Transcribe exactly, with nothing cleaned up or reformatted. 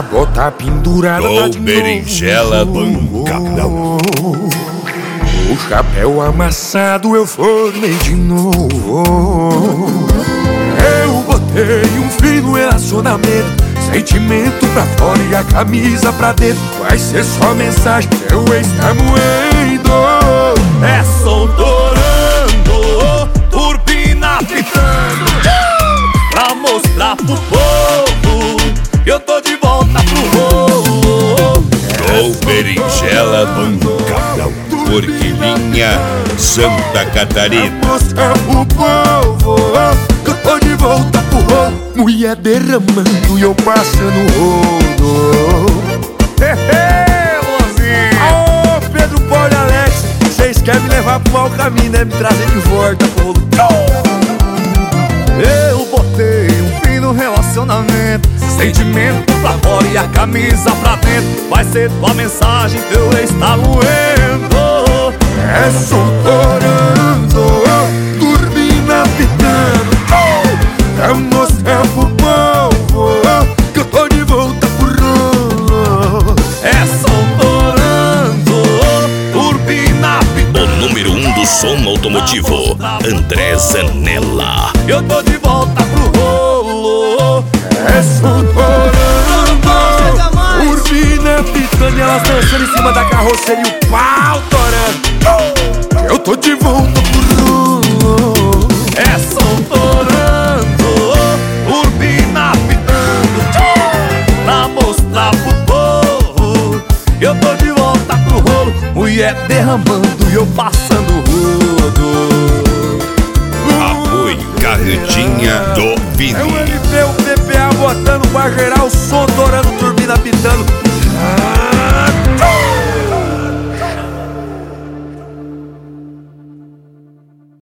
bota pendurada tá Com de berinjela novo. bancada. O chapéu amassado eu formei de novo. Eu botei um fim no relacionamento, sentimento pra fora e a camisa pra dentro. Vai ser só mensagem, seu ex tá moendo. É som torando, turbina pitando, pra mostrar pro povo que eu tô de volta pro rolo. Com berinjela bancada. Porquilinha Santa Catarina. Mostrar pro povo que eu tô de volta pro rolo. Mulher derramando e eu passando rodo. Aô, Pedro, Paulo e Alex, vocês querem me levar pro mau caminho, né? Me trazer de volta pro rolo. Eu botei um fim no relacionamento, sentimento pra fora e a camisa pra dentro. Vai ser tua mensagem, teu ex tá moendo. É soltorando, turbina pitando, pra mostrar pro povo que eu tô de volta pro rolo. É soltorando, turbina pitando. O número um do som automotivo, André Zanella. Eu tô de volta pro rolo. É soltorando, turbina pitando e elas dançando em cima da carroceria e o pau torando. Eu tô de volta pro rolo. É soltorando, turbina pitando, pra mostrar pro povo que eu tô de volta pro rolo. Mulher derramando e eu passando rodo. Apoio Carretinha do Vini. É o L P, o P P A botando pra gerar o som, torando, turbina pitando.